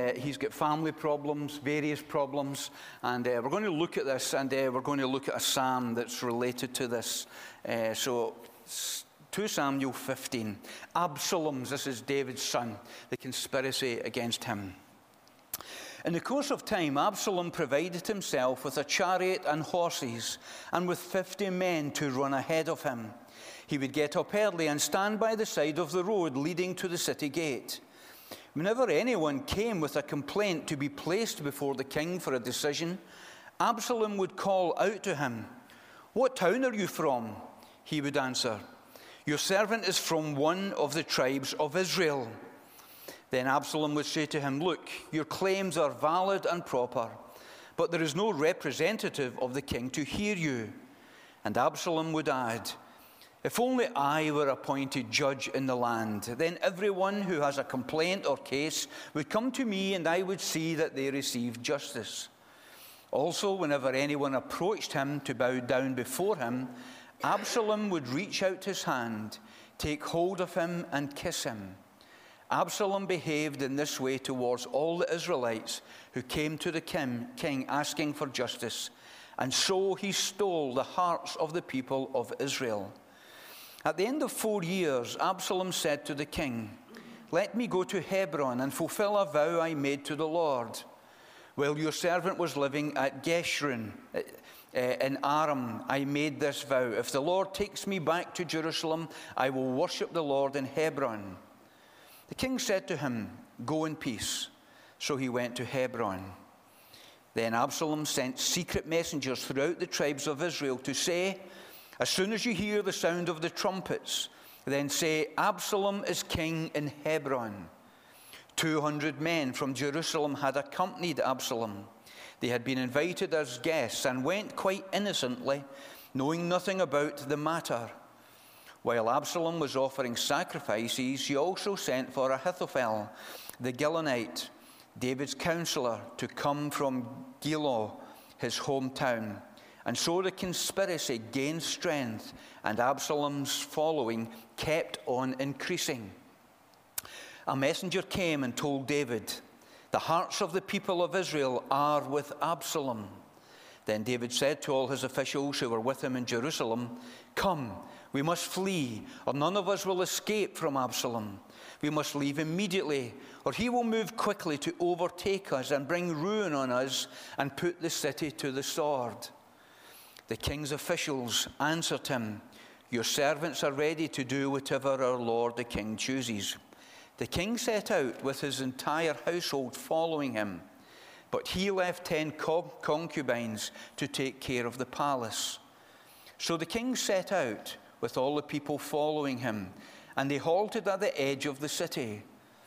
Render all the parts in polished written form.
he's got family problems, various problems, and we're going to look at this, and we're going to look at a psalm that's related to this. So 2 Samuel 15. Absalom's, this is David's son, the conspiracy against him. In the course of time, Absalom provided himself with a chariot and horses, and with 50 men to run ahead of him. He would get up early and stand by the side of the road leading to the city gate. Whenever anyone came with a complaint to be placed before the king for a decision, Absalom would call out to him, "What town are you from?" He would answer, "Your servant is from one of the tribes of Israel." Then Absalom would say to him, "Look, your claims are valid and proper, but there is no representative of the king to hear you." And Absalom would add, "If only I were appointed judge in the land, then everyone who has a complaint or case would come to me, and I would see that they receive justice." Also, whenever anyone approached him to bow down before him, Absalom would reach out his hand, take hold of him, and kiss him. Absalom behaved in this way towards all the Israelites who came to the king asking for justice, and so he stole the hearts of the people of Israel. At the end of 4 years, Absalom said to the king, "Let me go to Hebron and fulfill a vow I made to the Lord. While your servant was living at Geshurun in Aram, I made this vow. If the Lord takes me back to Jerusalem, I will worship the Lord in Hebron." The king said to him, "Go in peace." So he went to Hebron. Then Absalom sent secret messengers throughout the tribes of Israel to say, "As soon as you hear the sound of the trumpets, then say, 'Absalom is king in Hebron.'" 200 men from Jerusalem had accompanied Absalom. They had been invited as guests and went quite innocently, knowing nothing about the matter. While Absalom was offering sacrifices, he also sent for Ahithophel, the Gilonite, David's counselor, to come from Gilo, his hometown. And so the conspiracy gained strength, and Absalom's following kept on increasing. A messenger came and told David, "The hearts of the people of Israel are with Absalom." Then David said to all his officials who were with him in Jerusalem, "Come, we must flee, or none of us will escape from Absalom. We must leave immediately, or he will move quickly to overtake us and bring ruin on us and put the city to the sword." The king's officials answered him, "Your servants are ready to do whatever our lord the king chooses." The king set out with his entire household following him, but he left 10 concubines to take care of the palace. So the king set out with all the people following him, and they halted at the edge of the city.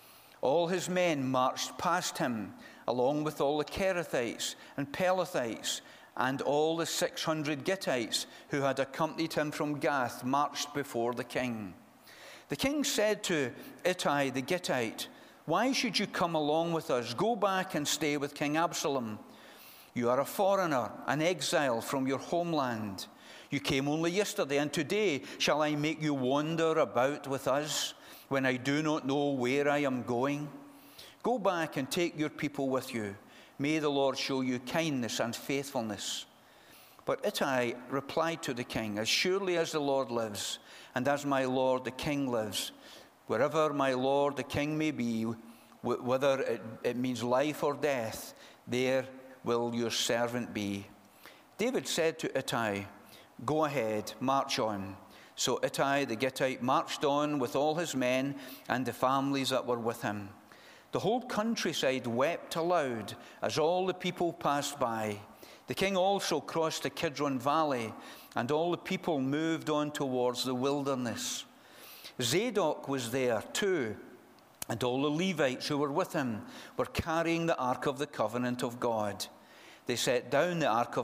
All his men marched past him, along with all the Kerethites and Pelethites, and all the 600 Gittites who had accompanied him from Gath marched before the king. The king said to Ittai the Gittite, "Why should you come along with us? Go back and stay with King Absalom. You are a foreigner, an exile from your homeland. You came only yesterday, and today shall I make you wander about with us when I do not know where I am going? Go back and take your people with you. May the Lord show you kindness and faithfulness." But Ittai replied to the king, "As surely as the Lord lives, and as my lord the king lives, wherever my lord the king may be, whether it means life or death, there will your servant be." David said to Ittai, "Go ahead, march on." So Ittai the Gittite marched on with all his men and the families that were with him. The whole countryside wept aloud as all the people passed by. The king also crossed the Kidron Valley, and all the people moved on towards the wilderness. Zadok was there too, and all the Levites who were with him were carrying the Ark of the Covenant of God. They set down the Ark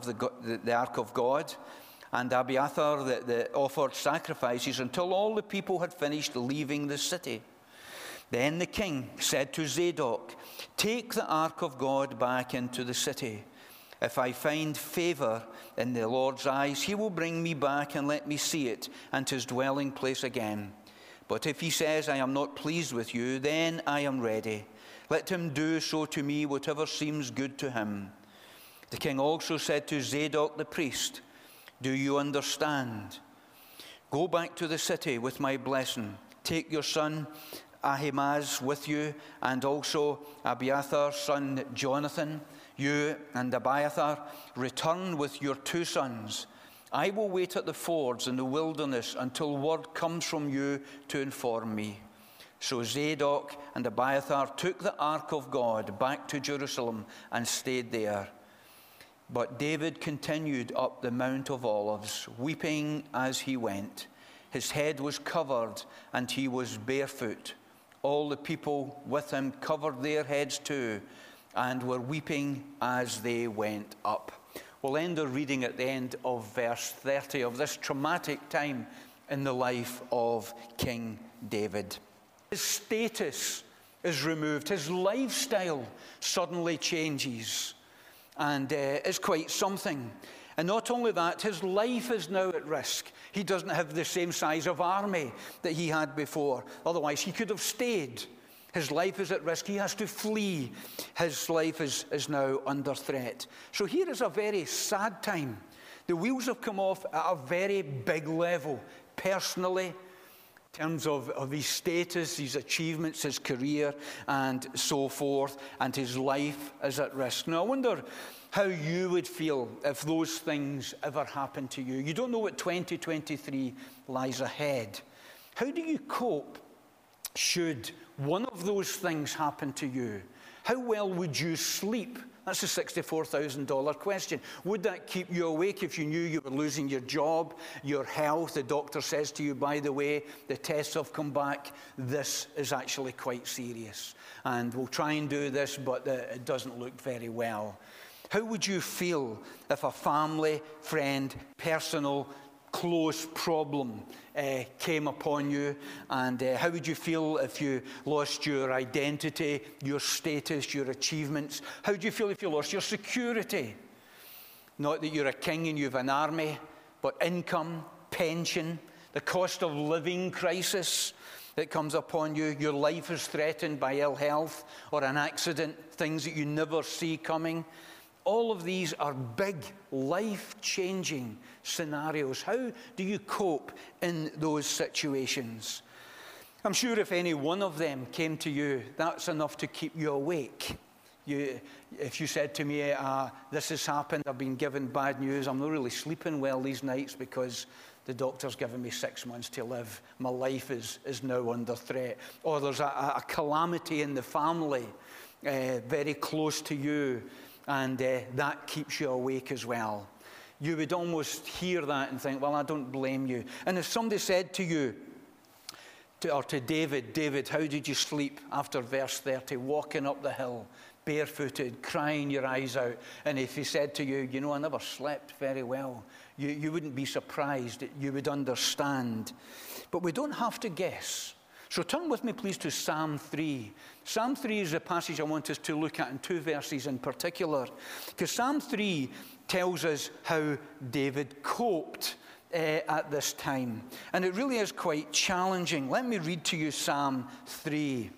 of God, and Abiathar that offered sacrifices until all the people had finished leaving the city. Then the king said to Zadok, "Take the Ark of God back into the city. If I find favor in the Lord's eyes, he will bring me back and let me see it and his dwelling place again. But if he says, I am not pleased with you, then I am ready. Let him do so to me whatever seems good to him. The king also said to Zadok the priest, do you understand? Go back to the city with my blessing. Take your son Ahimaaz with you, and also Abiathar's son Jonathan. You and Abiathar, return with your 2 sons. I will wait at the fords in the wilderness until word comes from you to inform me. So Zadok and Abiathar took the ark of God back to Jerusalem and stayed there. But David continued up the Mount of Olives, weeping as he went. His head was covered, and he was barefoot. All the people with him covered their heads too, and were weeping as they went up. We'll end our reading at the end of verse 30 of this traumatic time in the life of King David. His status is removed. His lifestyle suddenly changes, and it's quite something. And not only that, his life is now at risk. He doesn't have the same size of army that he had before. Otherwise, he could have stayed. His life is at risk. He has to flee. His life is now under threat. So here is a very sad time. The wheels have come off at a very big level, personally, in terms of his status, his achievements, his career, and so forth, and his life is at risk. Now, I wonder how you would feel if those things ever happened to you. You don't know what 2023 lies ahead. How do you cope should one of those things happen to you? How well would you sleep? That's a $64,000 question. Would that keep you awake if you knew you were losing your job, your health? The doctor says to you, by the way, the tests have come back. This is actually quite serious. And we'll try and do this, but it doesn't look very well. How would you feel if a family, friend, personal, close problem came upon you? And how would you feel if you lost your identity, your status, your achievements? How would you feel if you lost your security? Not that you're a king and you have an army, but income, pension, the cost of living crisis that comes upon you. Your life is threatened by ill health or an accident, things that you never see coming. All of these are big, life-changing scenarios. How do you cope in those situations? I'm sure if any one of them came to you, that's enough to keep you awake. If you said to me, this has happened, I've been given bad news, I'm not really sleeping well these nights because the doctor's given me 6 months to live. My life is now under threat. Or there's a calamity in the family very close to you, and that keeps you awake as well. You would almost hear that and think, well, I don't blame you. And if somebody said to you, to David, David, how did you sleep after verse 30, walking up the hill, barefooted, crying your eyes out? And if he said to you, you know, I never slept very well, you wouldn't be surprised. You would understand. But we don't have to guess. So turn with me, please, to Psalm 3. Psalm 3 is a passage I want us to look at in 2 verses in particular. Because Psalm 3 tells us how David coped at this time. And it really is quite challenging. Let me read to you Psalm 3.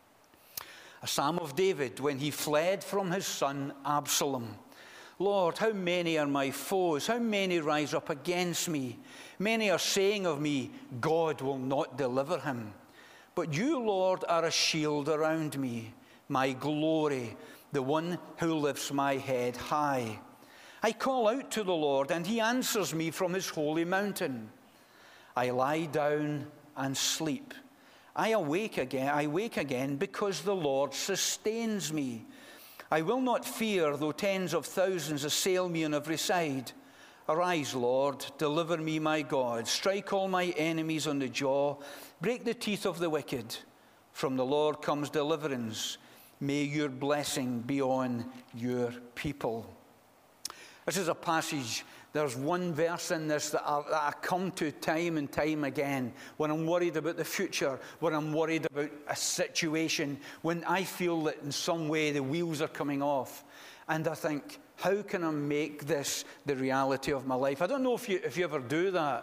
A psalm of David when he fled from his son Absalom. Lord, how many are my foes? How many rise up against me? Many are saying of me, God will not deliver him. But you, Lord, are a shield around me, my glory, the one who lifts my head high. I call out to the Lord, and he answers me from his holy mountain. I lie down and sleep. I wake again because the Lord sustains me. I will not fear, though tens of thousands assail me on every side. Arise, Lord, deliver me, my God. Strike all my enemies on the jaw. Break the teeth of the wicked. From the Lord comes deliverance. May your blessing be on your people. This is a passage, there's one verse in this that I come to time and time again when I'm worried about the future, when I'm worried about a situation, when I feel that in some way the wheels are coming off. And I think, how can I make this the reality of my life? I don't know if you ever do that.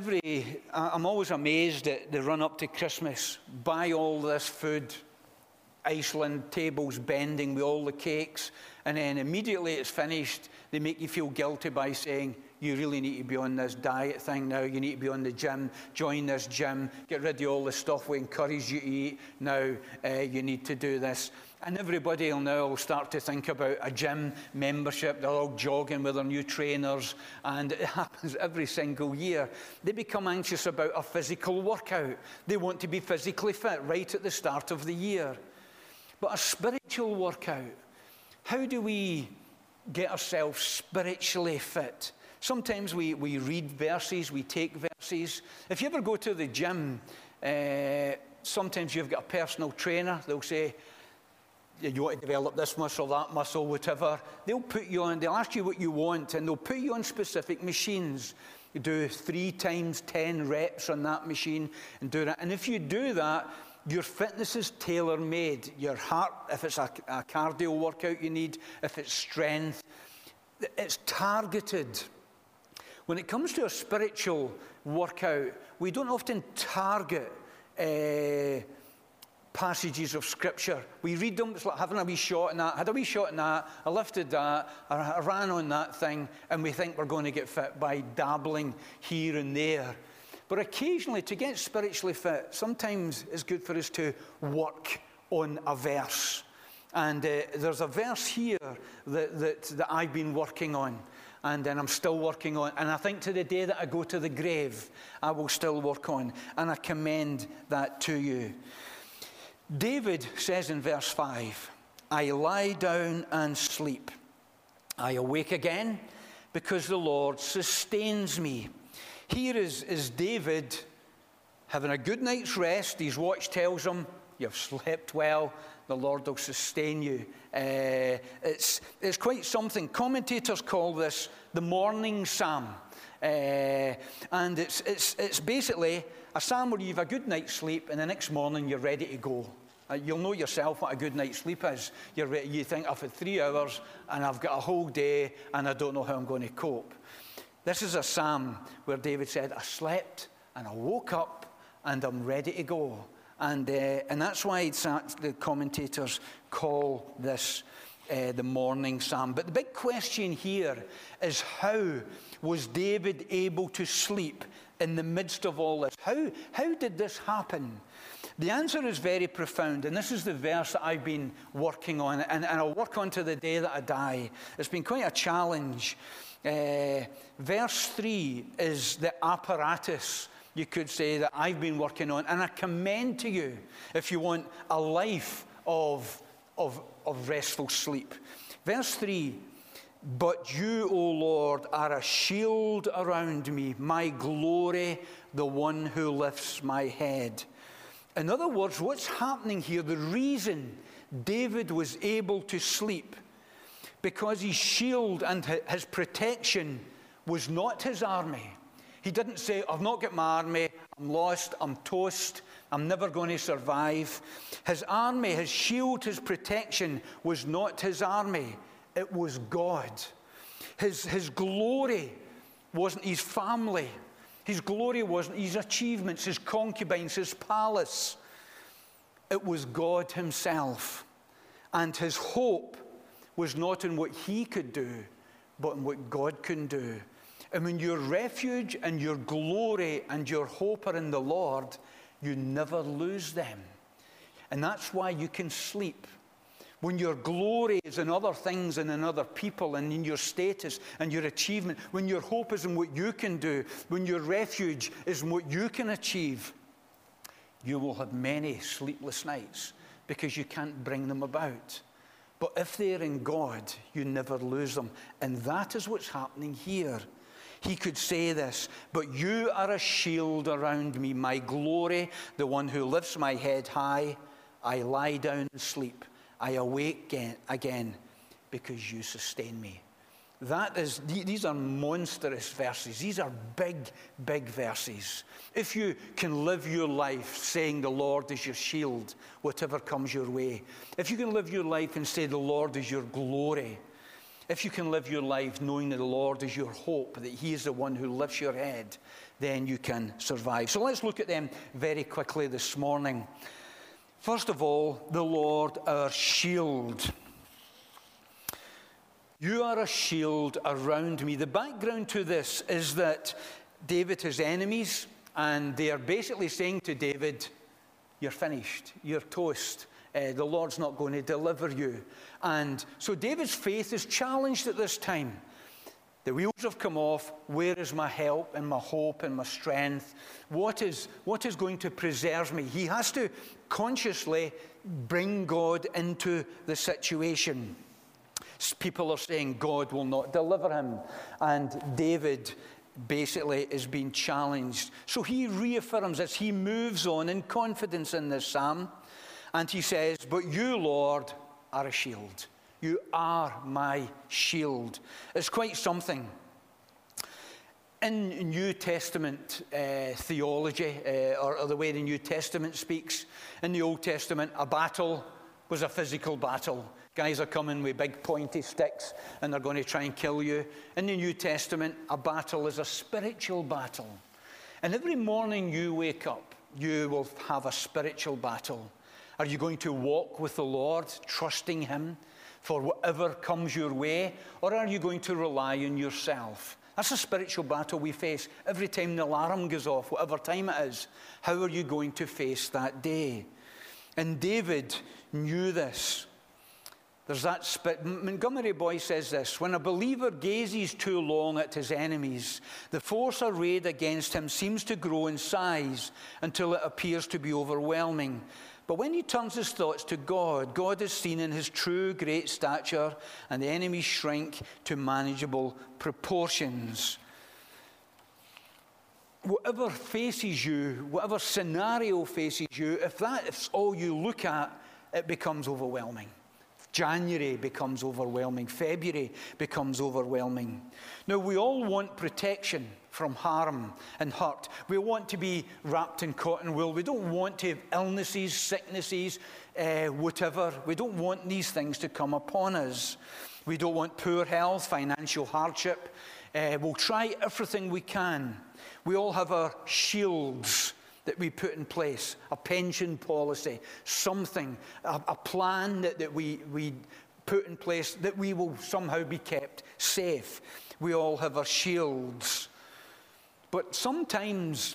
I'm always amazed at the run up to Christmas. Buy all this food, Iceland, tables bending with all the cakes, and then immediately it's finished, they make you feel guilty by saying, you really need to be on this diet thing now, you need to be on the gym, join this gym, get rid of all the stuff we encourage you to eat, now you need to do this. And everybody will start to think about a gym membership. They're all jogging with their new trainers, and it happens every single year. They become anxious about a physical workout. They want to be physically fit right at the start of the year. But a spiritual workout, how do we get ourselves spiritually fit? Sometimes we read verses, we take verses. If you ever go to the gym, sometimes you've got a personal trainer. They'll say, you want to develop this muscle, that muscle, whatever. They'll put you on, they'll ask you what you want, and they'll put you on specific machines. You do 3 times 10 reps on that machine and do that. And if you do that, your fitness is tailor-made. Your heart, if it's a cardio workout you need, if it's strength, it's targeted. When it comes to a spiritual workout, we don't often target passages of Scripture. We read them, it's like having a wee shot in that. I had a wee shot in that, I lifted that, I ran on that thing, and we think we're going to get fit by dabbling here and there. But occasionally, to get spiritually fit, sometimes it's good for us to work on a verse. And there's a verse here that I've been working on, and then I'm still working on. And I think to the day that I go to the grave, I will still work on. And I commend that to you. David says in verse 5, I lie down and sleep. I awake again because the Lord sustains me. Here is David having a good night's rest. His watch tells him, you've slept well, the Lord will sustain you. It's quite something. Commentators call this the morning psalm. And it's basically a psalm where you have a good night's sleep and the next morning you're ready to go. You'll know yourself what a good night's sleep is. You think, I've had 3 hours and I've got a whole day and I don't know how I'm going to cope. This is a psalm where David said, I slept and I woke up and I'm ready to go. And that's why the commentators call this the morning psalm. But the big question here is, how was David able to sleep in the midst of all this? How did this happen? The answer is very profound, and this is the verse that I've been working on, and I'll work on to the day that I die. It's been quite a challenge. Verse 3 is the apparatus, you could say, that I've been working on, and I commend to you if you want a life of restful sleep. Verse 3, but you, O Lord, are a shield around me, my glory, the one who lifts my head. In other words, what's happening here, the reason David was able to sleep, because his shield and his protection was not his army. He didn't say, I've not got my army, I'm lost, I'm toast, I'm never going to survive. His army, his shield, his protection was not his army. It was God. His glory wasn't his family. His glory wasn't his achievements, his concubines, his palace. It was God himself. And his hope was not in what he could do, but in what God can do. And when your refuge and your glory and your hope are in the Lord, you never lose them. And that's why you can sleep. When your glory is in other things and in other people and in your status and your achievement, when your hope is in what you can do, when your refuge is in what you can achieve, you will have many sleepless nights because you can't bring them about. But if they're in God, you never lose them. And that is what's happening here. He could say this, but you are a shield around me, my glory, the one who lifts my head high. I lie down and sleep. I awake again because you sustain me. These are monstrous verses. These are big, big verses. If you can live your life saying the Lord is your shield, whatever comes your way. If you can live your life and say the Lord is your glory. If you can live your life knowing that the Lord is your hope, that he is the one who lifts your head, then you can survive. So let's look at them very quickly this morning. First of all, the Lord our shield. You are a shield around me. The background to this is that David has enemies, and they are basically saying to David, you're finished, you're toast. The Lord's not going to deliver you. And so David's faith is challenged at this time. The wheels have come off. Where is my help and my hope and my strength? What is going to preserve me? He has to consciously bring God into the situation. People are saying God will not deliver him. And David basically is being challenged. So he reaffirms this. He moves on in confidence in this psalm. And he says, but you, Lord, are a shield. You are my shield. It's quite something. In New Testament theology, or the way the New Testament speaks, in the Old Testament, a battle was a physical battle. Guys are coming with big pointy sticks and they're going to try and kill you. In the New Testament, a battle is a spiritual battle. And every morning you wake up, you will have a spiritual battle. Are you going to walk with the Lord, trusting him for whatever comes your way? Or are you going to rely on yourself? That's a spiritual battle we face every time the alarm goes off, whatever time it is. How are you going to face that day? And David knew this. There's that Montgomery Boyce says this: when a believer gazes too long at his enemies, the force arrayed against him seems to grow in size until it appears to be overwhelming. But when he turns his thoughts to God, God is seen in his true great stature, and the enemies shrink to manageable proportions. Whatever faces you, whatever scenario faces you, if that's all you look at, it becomes overwhelming. January becomes overwhelming. February becomes overwhelming. Now, we all want protection from harm and hurt. We want to be wrapped in cotton wool. We don't want to have illnesses, sicknesses, whatever. We don't want these things to come upon us. We don't want poor health, financial hardship. We'll try everything we can. We all have our shields that we put in place, a pension policy, something, a plan that we put in place that we will somehow be kept safe. We all have our shields. But sometimes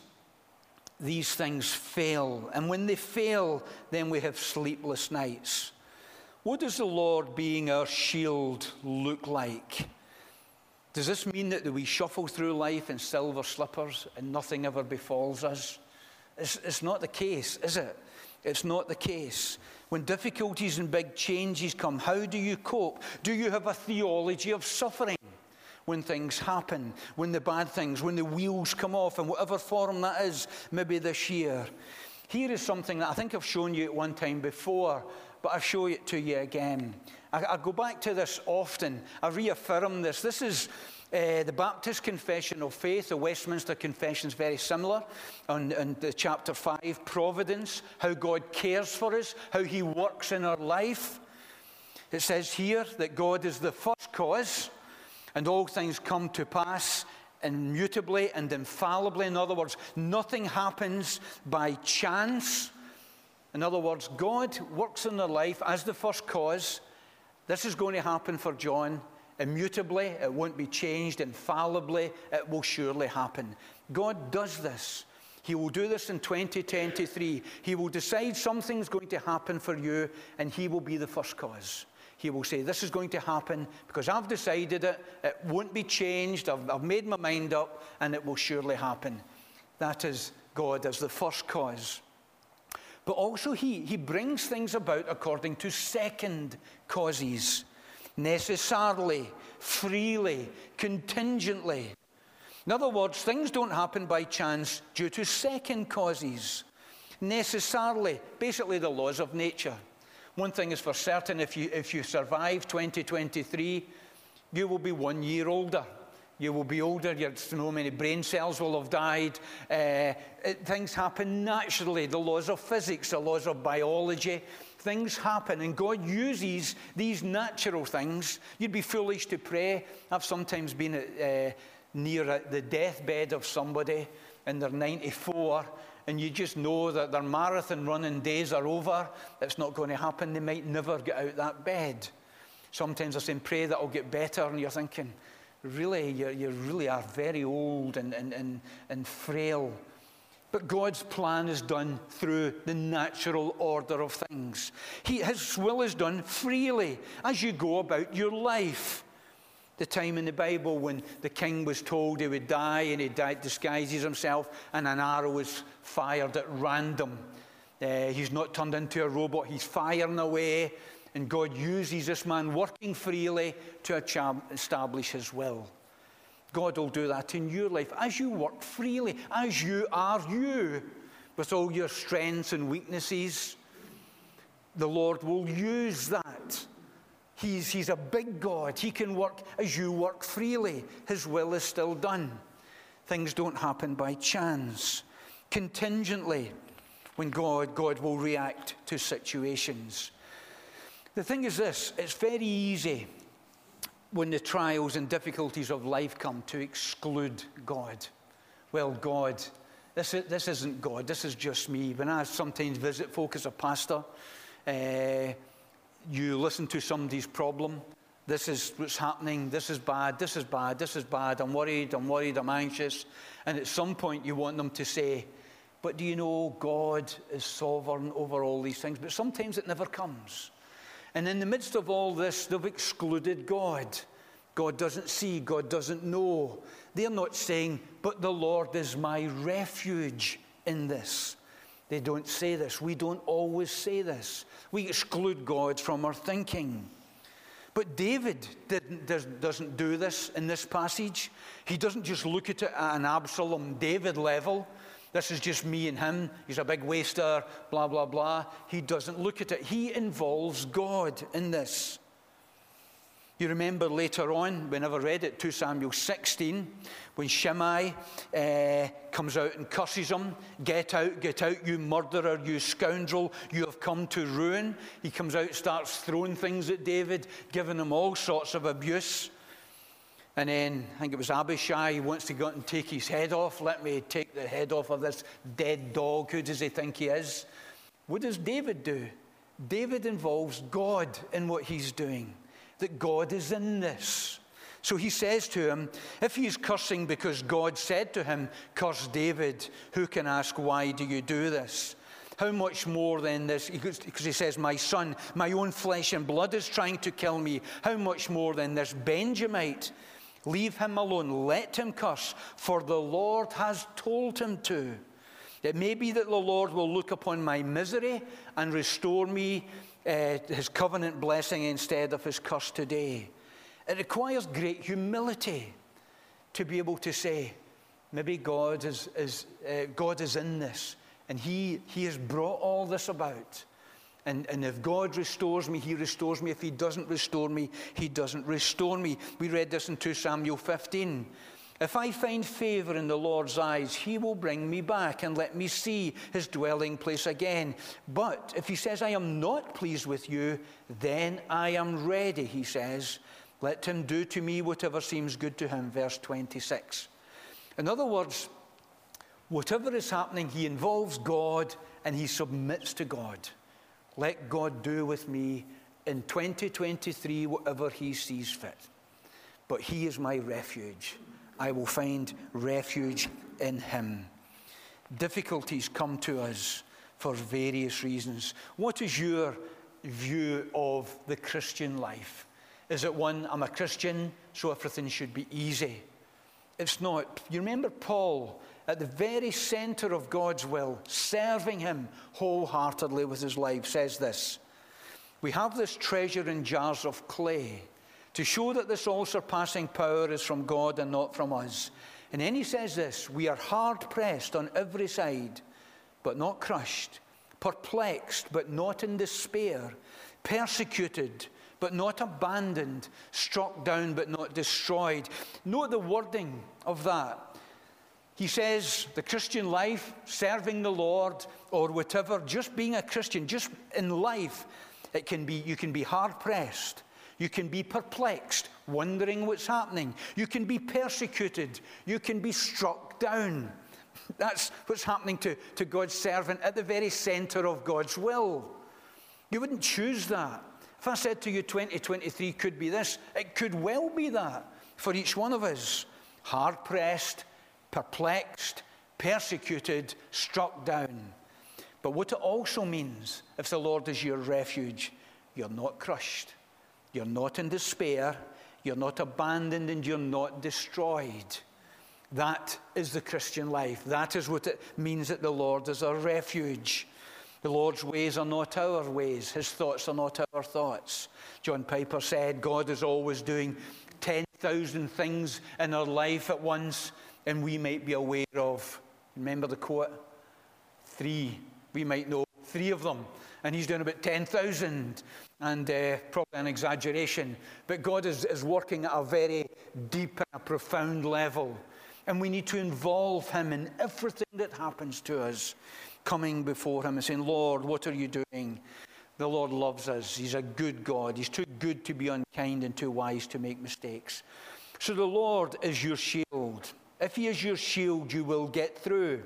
these things fail, and when they fail, then we have sleepless nights. What does the Lord being our shield look like? Does this mean that we shuffle through life in silver slippers and nothing ever befalls us? It's not the case, is it? It's not the case. When difficulties and big changes come, how do you cope? Do you have a theology of suffering when things happen, when the bad things, when the wheels come off, in whatever form that is, maybe this year? Here is something that I think I've shown you at one time before, but I'll show it to you again. I go back to this often. I reaffirm this. This is the Baptist Confession of Faith. The Westminster Confession is very similar. On the chapter 5, providence, how God cares for us, how he works in our life. It says here that God is the first cause, and all things come to pass immutably and infallibly. In other words, nothing happens by chance. In other words, God works in their life as the first cause. This is going to happen for John. Immutably, it won't be changed. Infallibly, it will surely happen. God does this. He will do this in 2023. He will decide something's going to happen for you, and he will be the first cause. He will say, this is going to happen because I've decided it. It won't be changed. I've made my mind up, and it will surely happen. That is God as the first cause. But also he brings things about according to second causes. Necessarily, freely, contingently. In other words, things don't happen by chance due to second causes. Necessarily, basically the laws of nature. One thing is for certain, if you survive 2023, you will be 1 year older. You will be older, so many brain cells will have died. Things happen naturally. The laws of physics, the laws of biology, things happen. And God uses these natural things. You'd be foolish to pray. I've sometimes been near the deathbed of somebody, and they're 94, and you just know that their marathon running days are over. It's not going to happen. They might never get out that bed. Sometimes they're saying, pray that I'll get better, and you're thinking, really, you really are very old and frail. But God's plan is done through the natural order of things. His will is done freely as you go about your life. The time in the Bible when the king was told he would die, and he disguises himself, and an arrow is fired at random. He's not turned into a robot. He's firing away, and God uses this man working freely to establish his will. God will do that in your life as you work freely, as you are you, with all your strengths and weaknesses. The Lord will use that. He's a big God. He can work as you work freely. His will is still done. Things don't happen by chance. Contingently, when God will react to situations. The thing is this, it's very easy when the trials and difficulties of life come to exclude God. Well, God, this isn't God, this is just me. When I sometimes visit folk as a pastor, you listen to somebody's problem. This is what's happening. This is bad. This is bad. This is bad. I'm worried. I'm anxious. And at some point you want them to say, but do you know God is sovereign over all these things? But sometimes it never comes. And in the midst of all this, they've excluded God. God doesn't see. God doesn't know. They're not saying, but the Lord is my refuge in this. They don't say this. We don't always say this. We exclude God from our thinking. But David doesn't do this in this passage. He doesn't just look at it at an Absalom David level. This is just me and him. He's a big waster, blah, blah, blah. He doesn't look at it. He involves God in this. You remember later on, we never read it, 2 Samuel 16, when Shimei comes out and curses him. Get out, you murderer, you scoundrel, you have come to ruin. He comes out, starts throwing things at David, giving him all sorts of abuse. And then, I think it was Abishai, he wants to go out and take his head off. Let me take the head off of this dead dog. Who does he think he is? What does David do? David involves God in what he's doing. That God is in this. So he says to him, if he is cursing because God said to him, curse David, who can ask, why do you do this? How much more than this? Because he says, my son, my own flesh and blood is trying to kill me. How much more than this Benjamite? Leave him alone. Let him curse, for the Lord has told him to. It may be that the Lord will look upon my misery and restore me his covenant blessing instead of his curse today. It requires great humility to be able to say, maybe God is in this, and he has brought all this about. And if God restores me, he restores me. If he doesn't restore me, he doesn't restore me. We read this in 2 Samuel 15. If I find favor in the Lord's eyes, he will bring me back and let me see his dwelling place again. But if he says, I am not pleased with you, then I am ready, he says. Let him do to me whatever seems good to him. Verse 26. In other words, whatever is happening, he involves God and he submits to God. Let God do with me in 2023 whatever he sees fit. But he is my refuge. I will find refuge in him. Difficulties come to us for various reasons. What is your view of the Christian life? Is it one, I'm a Christian, so everything should be easy? It's not. You remember Paul, at the very center of God's will, serving him wholeheartedly with his life, says this, we have this treasure in jars of clay, to show that this all-surpassing power is from God and not from us. And then he says this, we are hard-pressed on every side, but not crushed, perplexed, but not in despair, persecuted, but not abandoned, struck down, but not destroyed. Note the wording of that. He says the Christian life, serving the Lord, or whatever, just being a Christian, just in life, you can be hard-pressed. You can be perplexed, wondering what's happening. You can be persecuted. You can be struck down. That's what's happening to God's servant at the very centre of God's will. You wouldn't choose that. If I said to you 2023 could be this, it could well be that for each one of us. Hard-pressed, perplexed, persecuted, struck down. But what it also means, if the Lord is your refuge, you're not crushed. You're not in despair. You're not abandoned, and you're not destroyed. That is the Christian life. That is what it means that the Lord is our refuge. The Lord's ways are not our ways. His thoughts are not our thoughts. John Piper said, God is always doing 10,000 things in our life at once, and we might be aware of, remember the quote? 3. We might know 3 of them, and he's doing about 10,000, and probably an exaggeration. But God is working at a very deep and a profound level, and we need to involve him in everything that happens to us, coming before him and saying, Lord, what are you doing? The Lord loves us. He's a good God. He's too good to be unkind and too wise to make mistakes. So the Lord is your shield. If he is your shield, you will get through.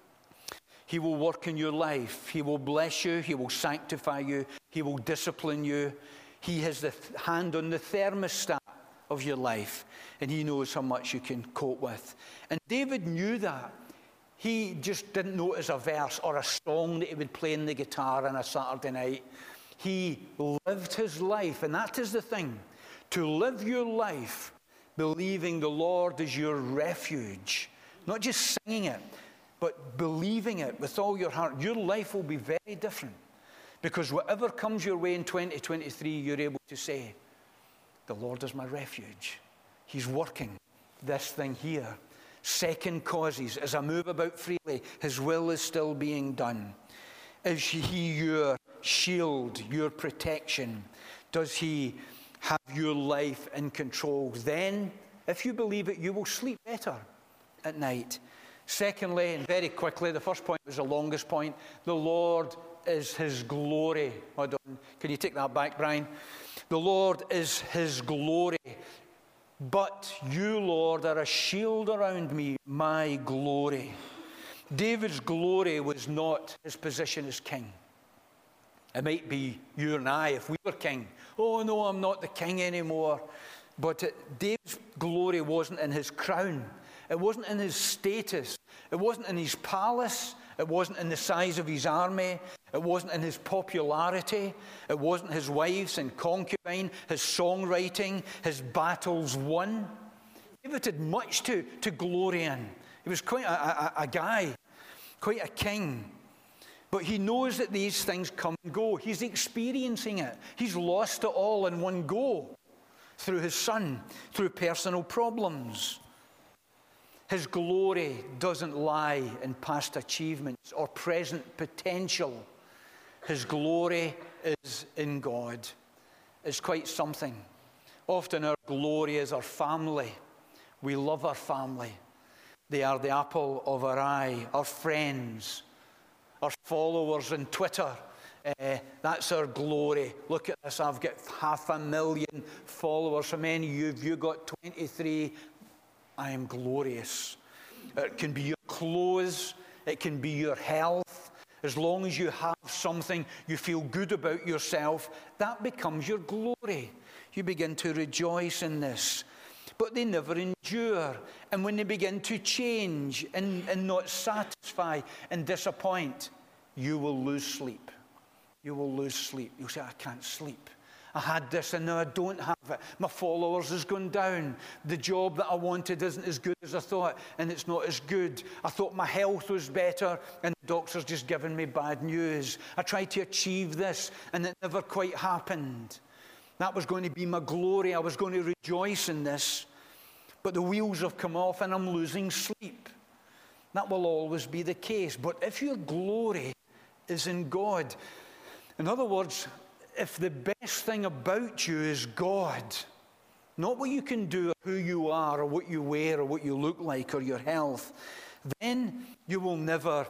He will work in your life. He will bless you. He will sanctify you. He will discipline you. He has the hand on the thermostat of your life, and he knows how much you can cope with. And David knew that. He just didn't know it as a verse or a song that he would play on the guitar on a Saturday night. He lived his life, and that is the thing. To live your life believing the Lord is your refuge. Not just singing it, but believing it with all your heart. Your life will be very different. Because whatever comes your way in 2023, you're able to say, the Lord is my refuge. He's working this thing here. Second causes, as I move about freely, his will is still being done. Is he your shield, your protection? Does he have your life in control? Then, if you believe it, you will sleep better at night. Secondly, and very quickly, the first point was the longest point, the Lord is his glory. Hold on. Can you take that back, Brian? The Lord is his glory. But you, Lord, are a shield around me, my glory. David's glory was not his position as king. It might be you and I if we were king. Oh, no, I'm not the king anymore. But David's glory wasn't in his crown. It wasn't in his status. It wasn't in his palace. It wasn't in the size of his army. It wasn't in his popularity. It wasn't his wives and concubine, his songwriting, his battles won. David had much to glory in. He was quite a guy, quite a king. But he knows that these things come and go. He's experiencing it. He's lost it all in one go through his son, through personal problems. His glory doesn't lie in past achievements or present potential. His glory is in God. It's quite something. Often our glory is our family. We love our family. They are the apple of our eye. Our friends, our followers on Twitter. That's our glory. Look at this, I've got 500,000 followers. How many of you have you got? 23. I am glorious. It can be your clothes. It can be your health. As long as you have something, you feel good about yourself, that becomes your glory. You begin to rejoice in this. But they never endure. And when they begin to change and not satisfy and disappoint, you will lose sleep. You will lose sleep. You'll say, I can't sleep. I had this and now I don't have it. My followers has gone down. The job that I wanted isn't as good as I thought, and it's not as good. I thought my health was better, and the doctor's just given me bad news. I tried to achieve this, and it never quite happened. That was going to be my glory. I was going to rejoice in this. But the wheels have come off, and I'm losing sleep. That will always be the case. But if your glory is in God, in other words, if the best thing about you is God, not what you can do or who you are or what you wear or what you look like or your health, then you will never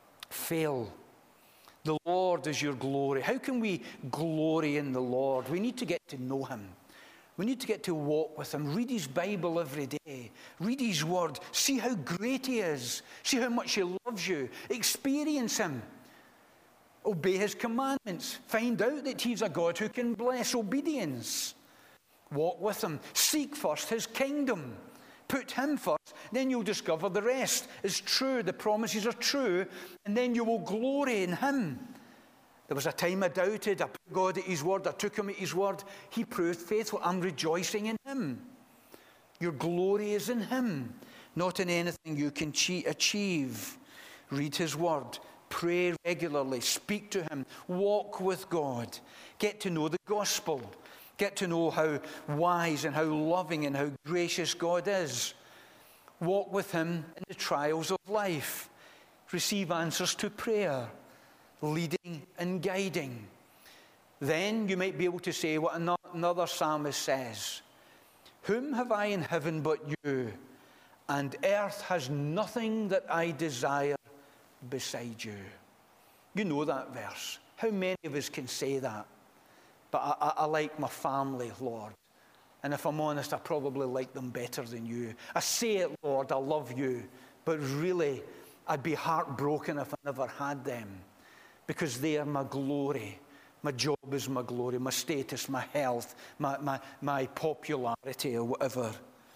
fail. The Lord is your glory. How can we glory in the Lord? We need to get to know him. We need to get to walk with him. Read his Bible every day. Read his word. See how great he is. See how much he loves you. Experience him. Obey his commandments. Find out that he's a God who can bless obedience. Walk with him. Seek first his kingdom. Put him first. Then you'll discover the rest is true. The promises are true. And then you will glory in him. There was a time I doubted. I put God at his word. I took him at his word. He proved faithful. I'm rejoicing in him. Your glory is in him, not in anything you can achieve. Read his word. Pray regularly. Speak to him. Walk with God. Get to know the gospel. Get to know how wise and how loving and how gracious God is. Walk with him in the trials of life. Receive answers to prayer. Leading and guiding. Then you might be able to say what another psalmist says. Whom have I in heaven but you? And earth has nothing that I desire beside you. You know that verse. How many of us can say that? But I like my family, Lord. And if I'm honest, I probably like them better than you. I say it, Lord, I love you. But really, I'd be heartbroken if I never had them. Because they are my glory. My job is my glory. My status, my health, my popularity or whatever.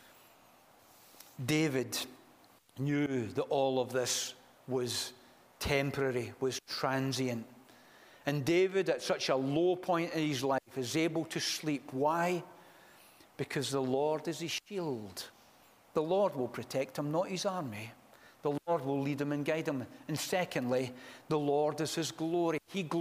David knew that all of this was temporary, was transient. And David, at such a low point in his life, is able to sleep. Why? Because the Lord is his shield. The Lord will protect him, not his army. The Lord will lead him and guide him. And secondly, the Lord is his glory.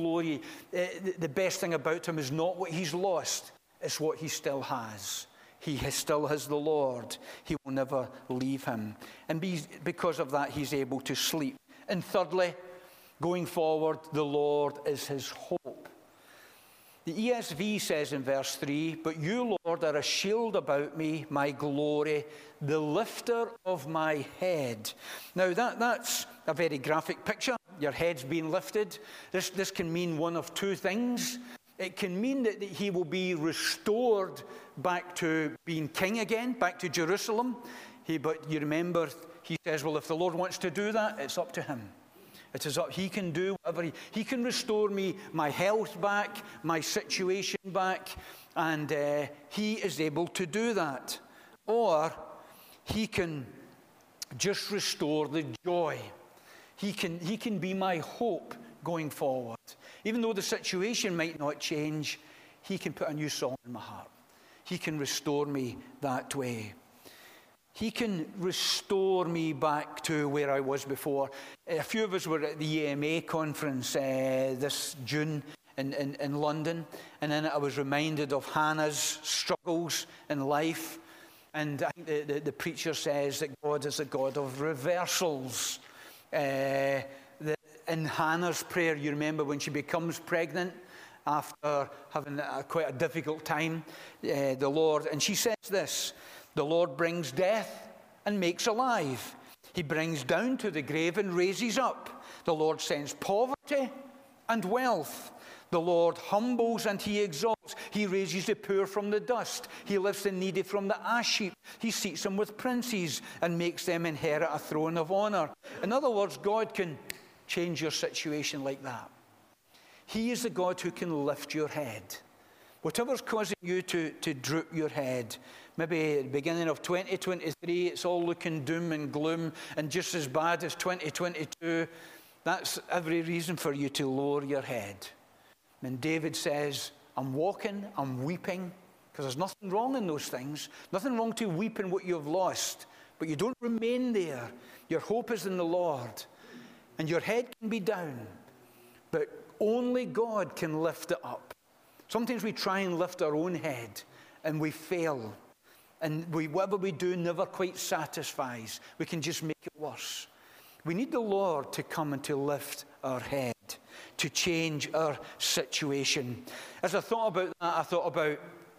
The best thing about him is not what he's lost, it's what he still has. He still has the Lord. He will never leave him. And because of that, he's able to sleep. And thirdly, going forward, the Lord is his hope. The ESV says in verse 3, but you, Lord, are a shield about me, my glory, the lifter of my head. Now, that's a very graphic picture. Your head's being lifted. This can mean one of two things. It can mean that he will be restored back to being king again, back to Jerusalem. But you remember, he says, well, if the Lord wants to do that, it's up to him. It is up. He can do whatever he can restore me, my health back, my situation back, and he is able to do that. Or he can just restore the joy. He can be my hope going forward. Even though the situation might not change, he can put a new song in my heart. He can restore me that way. He can restore me back to where I was before. A few of us were at the EMA conference this June in London. And then I was reminded of Hannah's struggles in life. And I think the preacher says that God is a God of reversals. In Hannah's prayer, you remember when she becomes pregnant after having quite a difficult time, the Lord, and she says this, the Lord brings death and makes alive. He brings down to the grave and raises up. The Lord sends poverty and wealth. The Lord humbles and he exalts. He raises the poor from the dust. He lifts the needy from the ash heap. He seats them with princes and makes them inherit a throne of honor. In other words, God can change your situation like that. He is the God who can lift your head. Whatever's causing you to droop your head, maybe at the beginning of 2023, it's all looking doom and gloom and just as bad as 2022, that's every reason for you to lower your head. And David says, I'm walking, I'm weeping, because there's nothing wrong in those things. Nothing wrong to weep in what you've lost, but you don't remain there. Your hope is in the Lord. And your head can be down, but only God can lift it up. Sometimes we try and lift our own head, and we fail. And whatever we do never quite satisfies. We can just make it worse. We need the Lord to come and to lift our head, to change our situation. As I thought about that, I thought about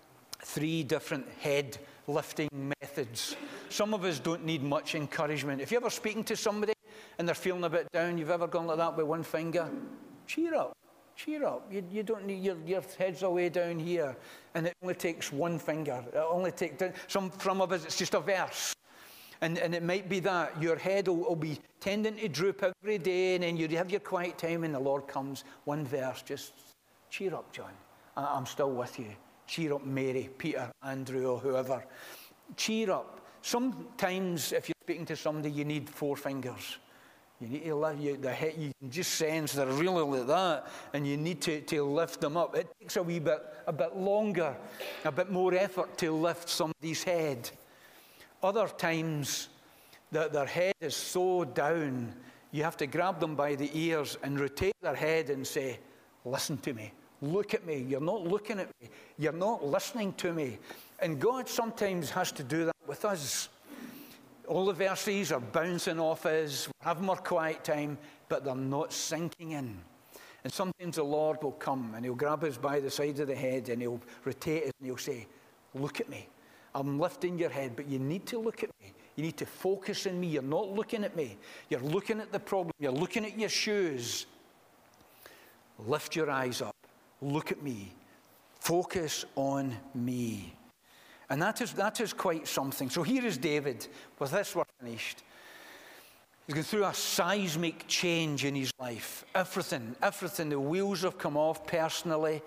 3 different head lifting methods. Some of us don't need much encouragement. If you're ever speaking to somebody and they're feeling a bit down, you've ever gone like that with one finger? Cheer up. Cheer up. You don't need, your head's away down here. And it only takes one finger. It only takes, some of us, it's just a verse. And it might be that your head will be tending to droop every day, and then you have your quiet time, and the Lord comes, one verse, just cheer up, John. I'm still with you. Cheer up, Mary, Peter, Andrew, or whoever. Cheer up. Sometimes, if you're speaking to somebody, you need 4 fingers. You need to lift you can just sense they're really like that, and you need to lift them up. It takes a bit longer, a bit more effort to lift somebody's head. Other times, their head is so down, you have to grab them by the ears and rotate their head and say, listen to me. Look at me. You're not looking at me. You're not listening to me. And God sometimes has to do that with us. All the verses are bouncing off us. We're having our quiet time, but they're not sinking in. And sometimes the Lord will come and he'll grab us by the side of the head and he'll rotate us and he'll say, look at me. I'm lifting your head, but you need to look at me. You need to focus on me. You're not looking at me. You're looking at the problem. You're looking at your shoes. Lift your eyes up. Look at me. Focus on me. And that is quite something. So here is David. With this, we're finished. He's going through a seismic change in his life. Everything. The wheels have come off personally,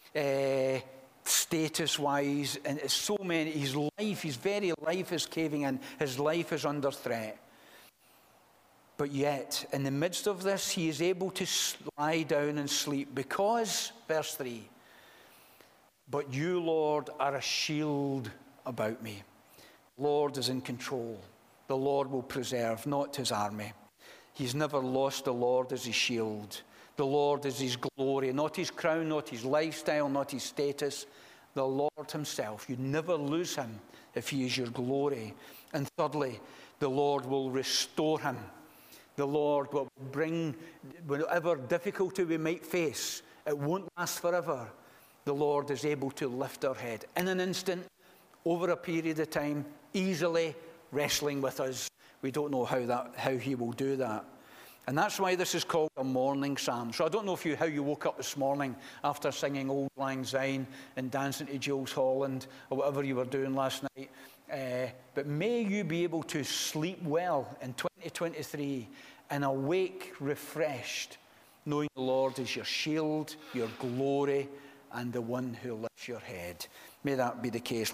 status-wise, and it's so many. His very life is caving in. His life is under threat. But yet, in the midst of this, he is able to lie down and sleep because, verse 3, but you, Lord, are a shield about me. Lord is in control. The Lord will preserve, not his army. He's never lost the Lord as his shield. The Lord is his glory, not his crown, not his lifestyle, not his status. The Lord himself. You never lose him if he is your glory. And thirdly, the Lord will restore him. The Lord will bring whatever difficulty we might face. It won't last forever. The Lord is able to lift our head in an instant, over a period of time, easily wrestling with us. We don't know how he will do that. And that's why this is called a morning psalm. So I don't know how you woke up this morning after singing Auld Lang Syne and dancing to Jools Holland or whatever you were doing last night. But may you be able to sleep well in 2023 and awake refreshed, knowing the Lord is your shield, your glory, and the one who lifts your head. May that be the case.